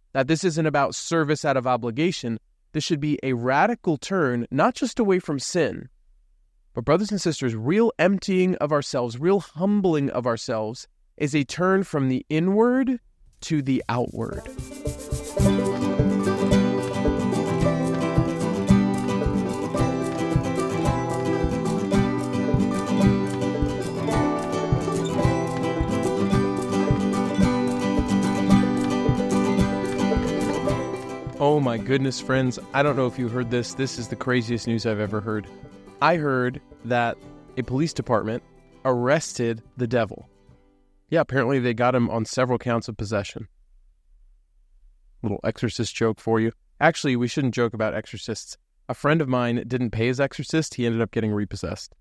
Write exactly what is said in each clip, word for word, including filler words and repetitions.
that this isn't about service out of obligation. This should be a radical turn, not just away from sin, but brothers and sisters, real emptying of ourselves, real humbling of ourselves is a turn from the inward to the outward. Oh my goodness, friends. I don't know if you heard this. This is the craziest news I've ever heard. I heard that a police department arrested the devil. Yeah, apparently they got him on several counts of possession. Little exorcist joke for you. Actually, we shouldn't joke about exorcists. A friend of mine didn't pay his exorcist. He ended up getting repossessed.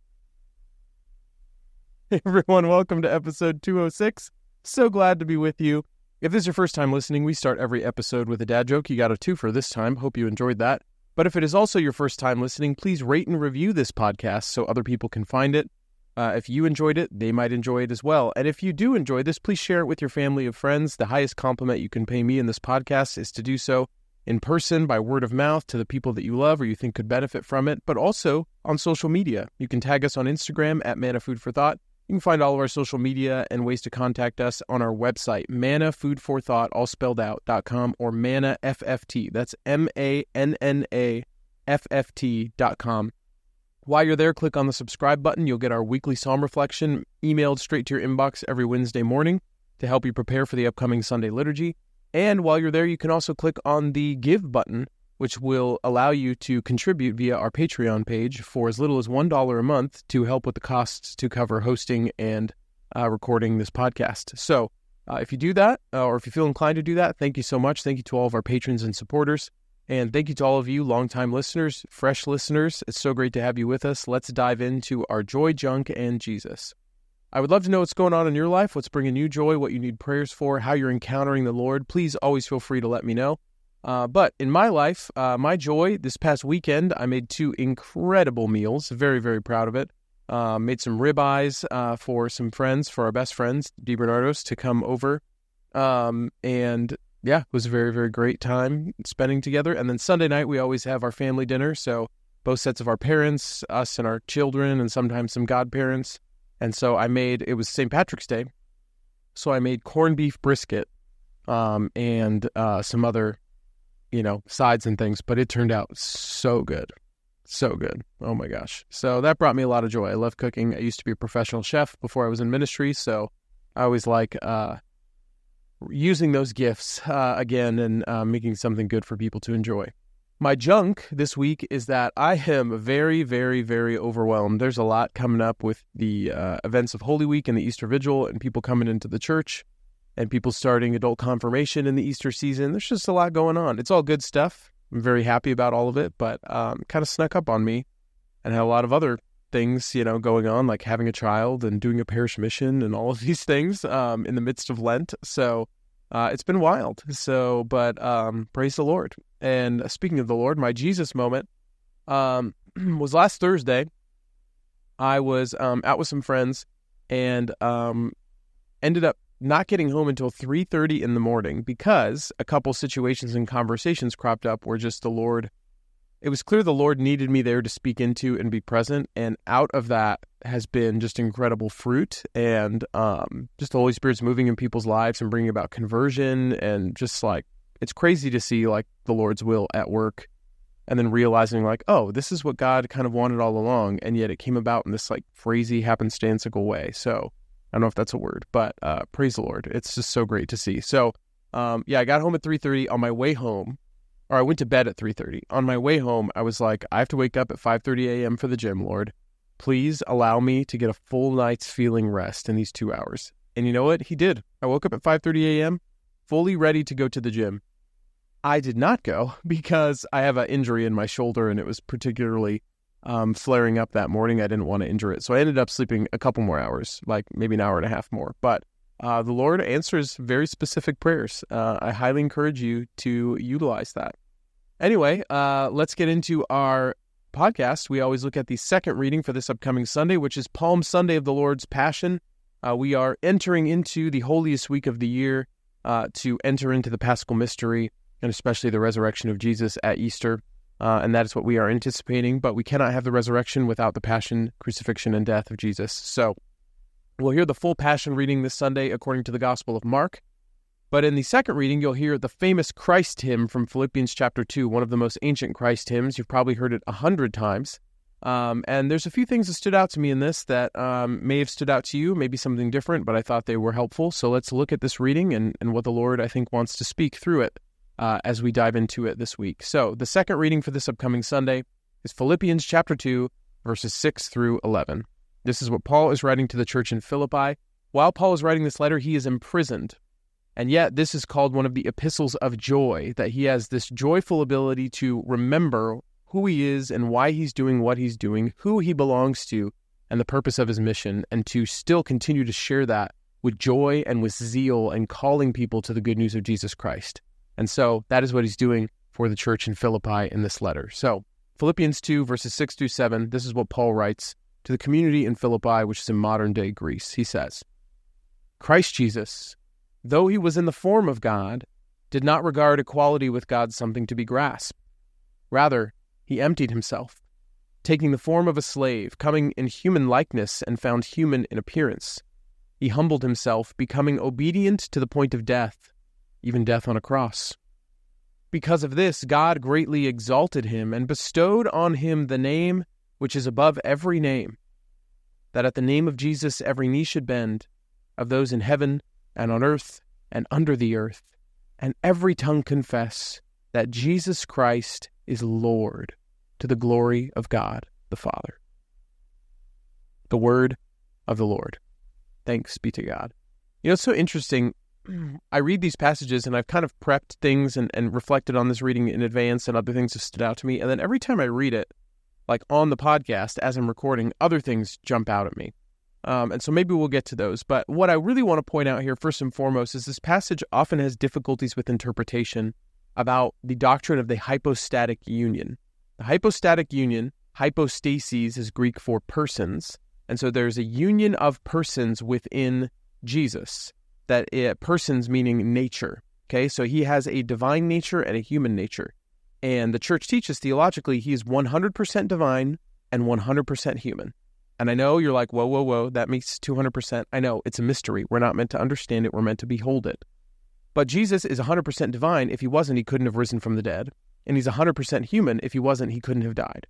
Hey everyone, welcome to episode two oh six. So glad to be with you. If this is your first time listening, we start every episode with a dad joke. You got a twofer this time. Hope you enjoyed that. But if it is also your first time listening, please rate and review this podcast so other people can find it. Uh, if you enjoyed it, they might enjoy it as well. And if you do enjoy this, please share it with your family of friends. The highest compliment you can pay me in this podcast is to do so in person, by word of mouth, to the people that you love or you think could benefit from it, but also on social media. You can tag us on Instagram at Manna Food for Thought. You can find all of our social media and ways to contact us on our website, manna food for thought, all spelled out, dot com, or Manna F F T. That's M A N N A F F T dot com. While you're there, click on the subscribe button. You'll get our weekly Psalm reflection emailed straight to your inbox every Wednesday morning to help you prepare for the upcoming Sunday liturgy. And while you're there, you can also click on the Give button, which will allow you to contribute via our Patreon page for as little as one dollar a month to help with the costs to cover hosting and uh, recording this podcast. So uh, if you do that, uh, or if you feel inclined to do that, thank you so much. Thank you to all of our patrons and supporters. And thank you to all of you longtime listeners, fresh listeners. It's so great to have you with us. Let's dive into our joy, junk, and Jesus. I would love to know what's going on in your life, what's bringing you joy, what you need prayers for, how you're encountering the Lord. Please always feel free to let me know. Uh, but in my life, uh, my joy, this past weekend, I made two incredible meals. Very, very proud of it. Uh, made some ribeyes uh, for some friends, for our best friends, DiBernardo's, to come over. Um, and yeah, it was a very, very great time spending together. And then Sunday night, we always have our family dinner. So both sets of our parents, us and our children, and sometimes some godparents. And so I made, it was Saint Patrick's Day. So I made corned beef brisket um, and uh, some other you know, sides and things, but it turned out so good. So good. Oh my gosh. So that brought me a lot of joy. I love cooking. I used to be a professional chef before I was in ministry, so I always like uh, using those gifts uh, again and uh, making something good for people to enjoy. My junk this week is that I am very, very, very overwhelmed. There's a lot coming up with the uh, events of Holy Week and the Easter Vigil and people coming into the church. And people starting adult confirmation in the Easter season. There's just a lot going on. It's all good stuff. I'm very happy about all of it, but um, kind of snuck up on me and had a lot of other things, you know, going on, like having a child and doing a parish mission and all of these things um, in the midst of Lent. So uh, it's been wild. So, but um, praise the Lord. And speaking of the Lord, my Jesus moment um, was last Thursday. I was um, out with some friends and um, ended up not getting home until three thirty in the morning because a couple situations and conversations cropped up where just the Lord, it was clear the Lord needed me there to speak into and be present. And out of that has been just incredible fruit and um, just the Holy Spirit's moving in people's lives and bringing about conversion. And just like, it's crazy to see like the Lord's will at work and then realizing like, oh, this is what God kind of wanted all along. And yet it came about in this like crazy happenstantical way. So I don't know if that's a word, but uh, praise the Lord. It's just so great to see. So, um, yeah, I got home at three thirty. On my way home, or I went to bed at three thirty. On my way home, I was like, I have to wake up at five thirty a.m. for the gym, Lord. Please allow me to get a full night's feeling rest in these two hours. And you know what? He did. I woke up at five thirty a.m., fully ready to go to the gym. I did not go because I have an injury in my shoulder, and it was particularly Um, flaring up that morning. I didn't want to injure it. So I ended up sleeping a couple more hours, like maybe an hour and a half more. But uh, the Lord answers very specific prayers. Uh, I highly encourage you to utilize that. Anyway, uh, let's get into our podcast. We always look at the second reading for this upcoming Sunday, which is Palm Sunday of the Lord's Passion. Uh, we are entering into the holiest week of the year, uh, to enter into the Paschal mystery, and especially the resurrection of Jesus at Easter. Uh, and that is what we are anticipating, but we cannot have the resurrection without the passion, crucifixion, and death of Jesus. So we'll hear the full passion reading this Sunday according to the Gospel of Mark. But in the second reading, you'll hear the famous Christ hymn from Philippians chapter two, one of the most ancient Christ hymns. You've probably heard it a hundred times. Um, and there's a few things that stood out to me in this that um, may have stood out to you, maybe something different, but I thought they were helpful. So let's look at this reading and, and what the Lord, I think, wants to speak through it uh, as we dive into it this week. So the second reading for this upcoming Sunday is Philippians chapter two, verses six through eleven. This is what Paul is writing to the church in Philippi. While Paul is writing this letter, he is imprisoned. And yet this is called one of the epistles of joy, that he has this joyful ability to remember who he is and why he's doing what he's doing, who he belongs to, and the purpose of his mission, and to still continue to share that with joy and with zeal and calling people to the good news of Jesus Christ. And so that is what he's doing for the church in Philippi in this letter. So Philippians two, verses six through seven, this is what Paul writes to the community in Philippi, which is in modern-day Greece. He says, Christ Jesus, though he was in the form of God, did not regard equality with God something to be grasped. Rather, he emptied himself, taking the form of a slave, coming in human likeness and found human in appearance. He humbled himself, becoming obedient to the point of death, even death on a cross. Because of this, God greatly exalted him and bestowed on him the name which is above every name, that at the name of Jesus every knee should bend, of those in heaven and on earth and under the earth, and every tongue confess that Jesus Christ is Lord, to the glory of God the Father. The word of the Lord. Thanks be to God. You know, it's so interesting. I read these passages and I've kind of prepped things and, and reflected on this reading in advance, and other things have stood out to me. And then every time I read it, like on the podcast as I'm recording, other things jump out at me. Um, and so maybe we'll get to those. But what I really want to point out here, first and foremost, is this passage often has difficulties with interpretation about the doctrine of the hypostatic union. The hypostatic union, hypostases is Greek for persons. And so there's a union of persons within Jesus, that it, persons meaning nature. Okay, so he has a divine nature and a human nature. And the church teaches theologically he is one hundred percent divine and one hundred percent human. And I know you're like, whoa, whoa, whoa, that makes two hundred percent. I know, it's a mystery. We're not meant to understand it. We're meant to behold it. But Jesus is one hundred percent divine. If he wasn't, he couldn't have risen from the dead. And he's one hundred percent human. If he wasn't, he couldn't have died.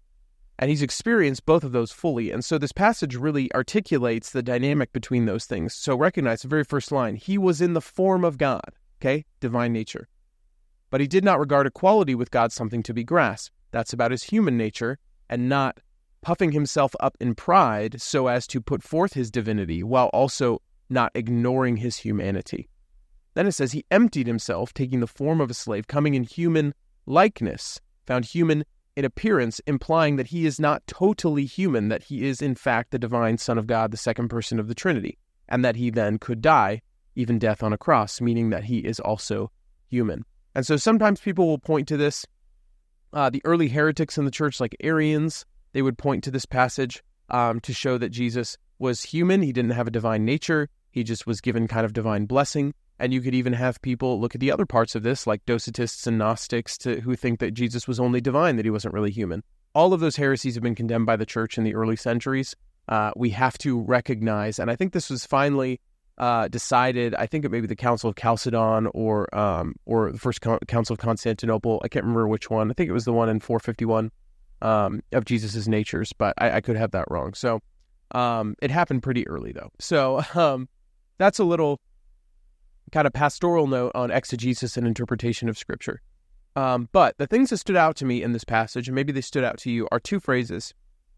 And he's experienced both of those fully. And so this passage really articulates the dynamic between those things. So recognize the very first line. He was in the form of God, okay? Divine nature. But he did not regard equality with God something to be grasped. That's about his human nature, and not puffing himself up in pride so as to put forth his divinity while also not ignoring his humanity. Then it says he emptied himself, taking the form of a slave, coming in human likeness, found human in appearance, implying that he is not totally human, that he is in fact the divine Son of God, the second person of the Trinity, and that he then could die, even death on a cross, meaning that he is also human. And so sometimes people will point to this. Uh, the early heretics in the church, like Arians, they would point to this passage um, to show that Jesus was human. He didn't have a divine nature. He just was given kind of divine blessing. And you could even have people look at the other parts of this, like Docetists and Gnostics, to, who think that Jesus was only divine, that he wasn't really human. All of those heresies have been condemned by the church in the early centuries. Uh, we have to recognize, and I think this was finally uh, decided, I think it may be the Council of Chalcedon or um, or the First Council of Constantinople. I can't remember which one. I think it was the one in four fifty-one um, of Jesus's natures, but I, I could have that wrong. So um, it happened pretty early, though. So um, that's a little kind of pastoral note on exegesis and interpretation of Scripture. Um, but the things that stood out to me in this passage, and maybe they stood out to you, are two phrases.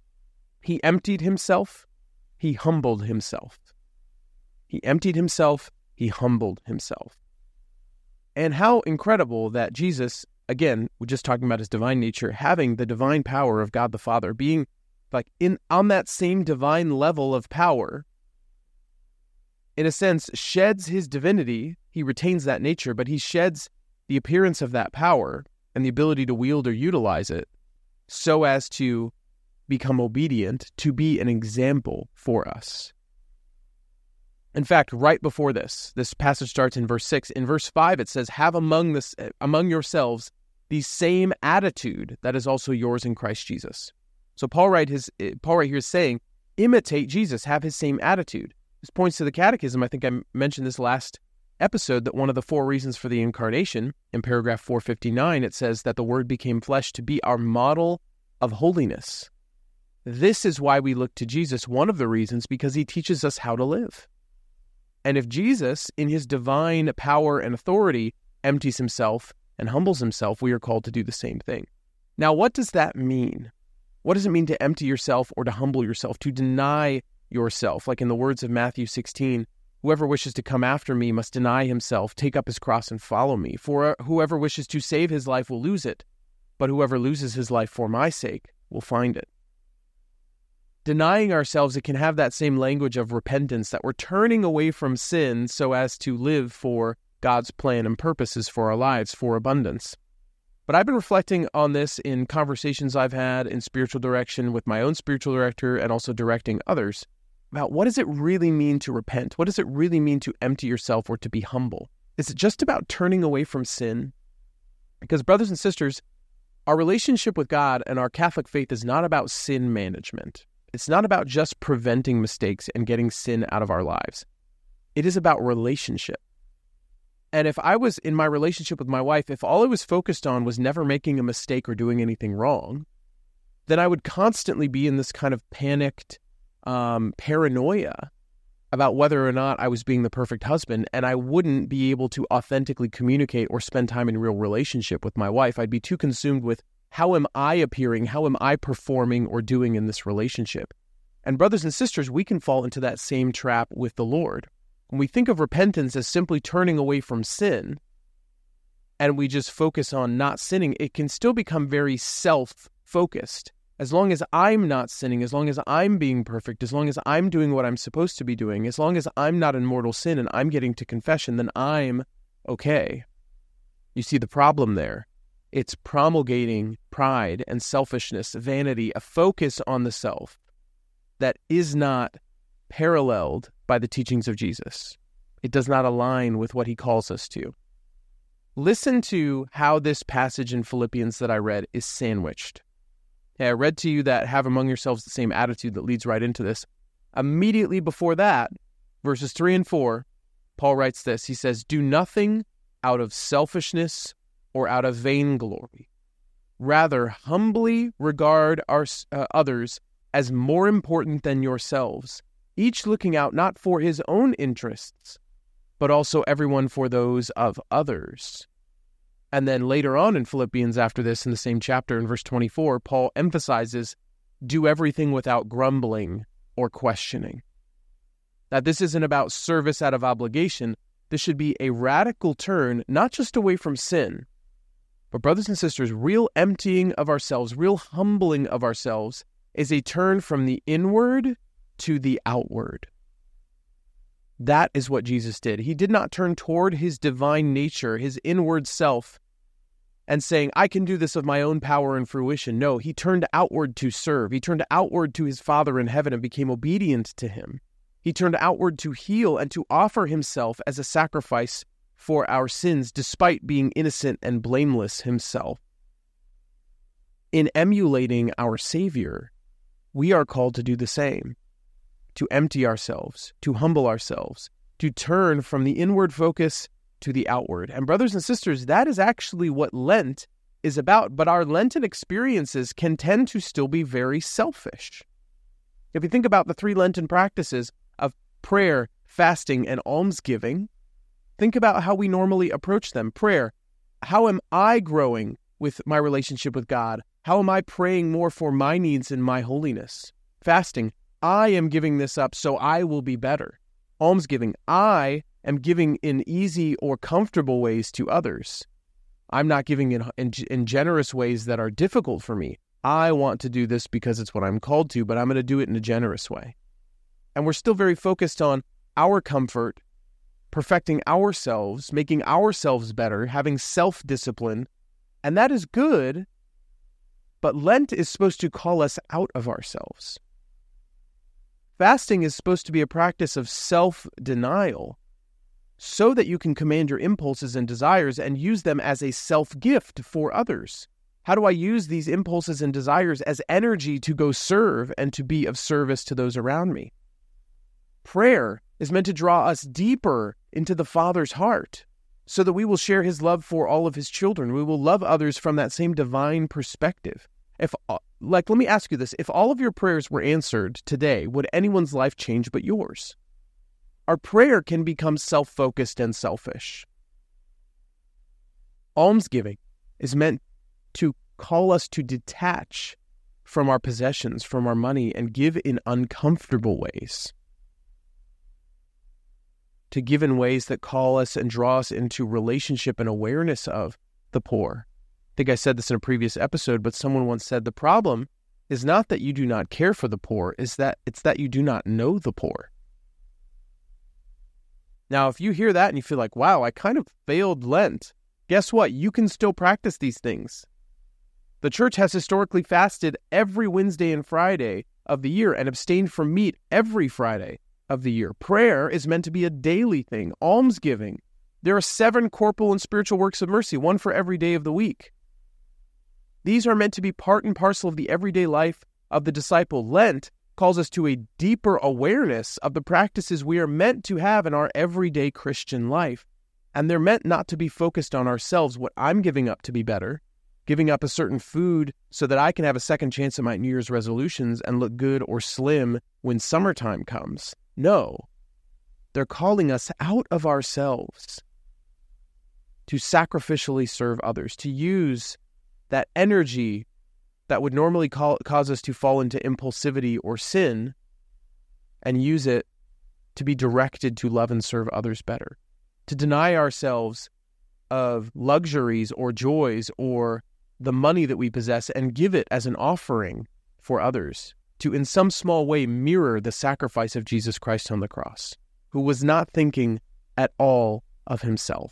He emptied himself, he humbled himself. He emptied himself, he humbled himself. And how incredible that Jesus, again, we're just talking about his divine nature, having the divine power of God the Father, being like in on that same divine level of power, in a sense, sheds his divinity. He retains that nature, but he sheds the appearance of that power and the ability to wield or utilize it so as to become obedient, to be an example for us. In fact, right before this, this passage starts in verse six. In verse five, it says, have among this among yourselves the same attitude that is also yours in Christ Jesus. So Paul right, his, Paul right here is saying, imitate Jesus, have his same attitude. This points to the Catechism. I think I mentioned this last episode, that one of the four reasons for the incarnation, in paragraph four fifty-nine, it says that the Word became flesh to be our model of holiness. This is why we look to Jesus, one of the reasons, because he teaches us how to live. And if Jesus, in his divine power and authority, empties himself and humbles himself, we are called to do the same thing. Now, what does that mean? What does it mean to empty yourself or to humble yourself, to deny yourself? Like in the words of Matthew sixteen, whoever wishes to come after me must deny himself, take up his cross and follow me. For whoever wishes to save his life will lose it, but whoever loses his life for my sake will find it. Denying ourselves, it can have that same language of repentance, that we're turning away from sin so as to live for God's plan and purposes for our lives, for abundance. But I've been reflecting on this in conversations I've had in spiritual direction with my own spiritual director and also directing others about what does it really mean to repent? What does it really mean to empty yourself or to be humble? Is it just about turning away from sin? Because brothers and sisters, our relationship with God and our Catholic faith is not about sin management. It's not about just preventing mistakes and getting sin out of our lives. It is about relationship. And if I was in my relationship with my wife, if all I was focused on was never making a mistake or doing anything wrong, then I would constantly be in this kind of panicked um, paranoia about whether or not I was being the perfect husband, and I wouldn't be able to authentically communicate or spend time in real relationship with my wife. I'd be too consumed with how am I appearing, how am I performing or doing in this relationship? And brothers and sisters, we can fall into that same trap with the Lord. When we think of repentance as simply turning away from sin, and we just focus on not sinning, it can still become very self-focused. As long as I'm not sinning, as long as I'm being perfect, as long as I'm doing what I'm supposed to be doing, as long as I'm not in mortal sin and I'm getting to confession, then I'm okay. You see the problem there? It's promulgating pride and selfishness, vanity, a focus on the self that is not paralleled by the teachings of Jesus. It does not align with what he calls us to. Listen to how this passage in Philippians that I read is sandwiched. Yeah, I read to you that have among yourselves the same attitude that leads right into this. Immediately before that, verses three and four, Paul writes this. He says, do nothing out of selfishness or out of vainglory. Rather, humbly regard our uh, others as more important than yourselves, each looking out not for his own interests, but also everyone for those of others. And then later on in Philippians, after this, in the same chapter, in verse twenty-four, Paul emphasizes, do everything without grumbling or questioning. That this isn't about service out of obligation. This should be a radical turn, not just away from sin, but brothers and sisters, real emptying of ourselves, real humbling of ourselves is a turn from the inward to the outward. That is what Jesus did. He did not turn toward his divine nature, his inward self, and saying, I can do this of my own power and fruition. No, he turned outward to serve. He turned outward to his Father in heaven and became obedient to him. He turned outward to heal and to offer himself as a sacrifice for our sins, despite being innocent and blameless himself. In emulating our Savior, we are called to do the same, to empty ourselves, to humble ourselves, to turn from the inward focus to the outward. And brothers and sisters, that is actually what Lent is about, but our Lenten experiences can tend to still be very selfish. If you think about the three Lenten practices of prayer, fasting, and almsgiving, think about how we normally approach them. Prayer, how am I growing with my relationship with God? How am I praying more for my needs and my holiness? Fasting, I am giving this up so I will be better. Almsgiving, I am giving in easy or comfortable ways to others. I'm not giving in, in, in generous ways that are difficult for me. I want to do this because it's what I'm called to, but I'm going to do it in a generous way. And we're still very focused on our comfort, perfecting ourselves, making ourselves better, having self-discipline, and that is good, but Lent is supposed to call us out of ourselves. Fasting is supposed to be a practice of self-denial so that you can command your impulses and desires and use them as a self-gift for others. How do I use these impulses and desires as energy to go serve and to be of service to those around me? Prayer is meant to draw us deeper into the Father's heart so that we will share his love for all of his children. We will love others from that same divine perspective. If, like, let me ask you this. If all of your prayers were answered today, would anyone's life change but yours? Our prayer can become self-focused and selfish. Almsgiving is meant to call us to detach from our possessions, from our money, and give in uncomfortable ways. To give in ways that call us and draw us into relationship and awareness of the poor. I think I said this in a previous episode, but someone once said the problem is not that you do not care for the poor, is that it's that you do not know the poor. Now, if you hear that and you feel like, wow, I kind of failed Lent, guess what? You can still practice these things. The church has historically fasted every Wednesday and Friday of the year and abstained from meat every Friday of the year. Prayer is meant to be a daily thing. Almsgiving. There are seven corporal and spiritual works of mercy, one for every day of the week. These are meant to be part and parcel of the everyday life of the disciple. Lent calls us to a deeper awareness of the practices we are meant to have in our everyday Christian life. And they're meant not to be focused on ourselves, what I'm giving up to be better, giving up a certain food so that I can have a second chance at my New Year's resolutions and look good or slim when summertime comes. No, they're calling us out of ourselves to sacrificially serve others, to use that energy that would normally call, cause us to fall into impulsivity or sin and use it to be directed to love and serve others better, to deny ourselves of luxuries or joys or the money that we possess and give it as an offering for others, to in some small way mirror the sacrifice of Jesus Christ on the cross, who was not thinking at all of himself.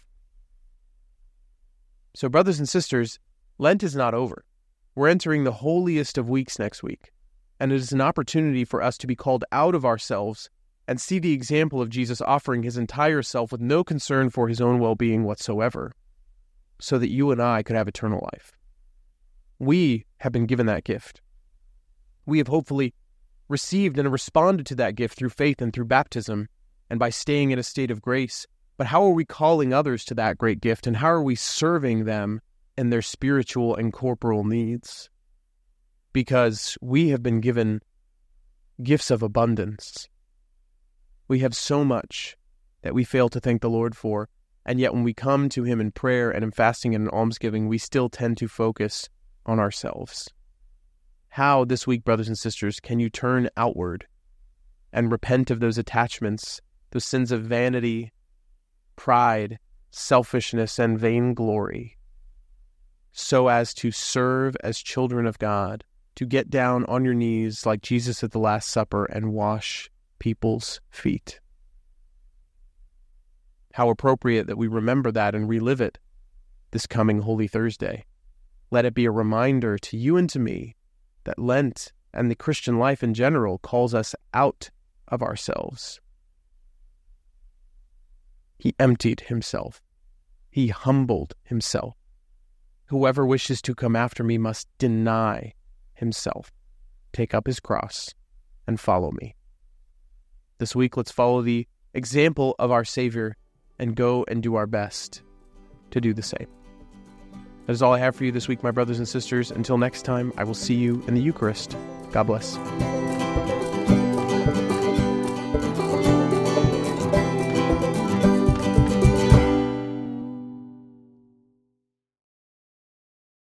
So brothers and sisters, Lent is not over. We're entering the holiest of weeks next week, and it is an opportunity for us to be called out of ourselves and see the example of Jesus offering his entire self with no concern for his own well-being whatsoever, so that you and I could have eternal life. We have been given that gift. We have hopefully received and responded to that gift through faith and through baptism and by staying in a state of grace. But how are we calling others to that great gift, and how are we serving them in their spiritual and corporal needs? Because we have been given gifts of abundance. We have so much that we fail to thank the Lord for, and yet when we come to him in prayer and in fasting and in almsgiving, we still tend to focus on ourselves. How this week, brothers and sisters, can you turn outward and repent of those attachments, those sins of vanity, pride, selfishness, and vainglory, so as to serve as children of God, to get down on your knees like Jesus at the Last Supper and wash people's feet? How appropriate that we remember that and relive it this coming Holy Thursday. Let it be a reminder to you and to me that Lent and the Christian life in general calls us out of ourselves. He emptied himself. He humbled himself. Whoever wishes to come after me must deny himself, take up his cross, and follow me. This week, let's follow the example of our Savior and go and do our best to do the same. That is all I have for you this week, my brothers and sisters. Until next time, I will see you in the Eucharist. God bless.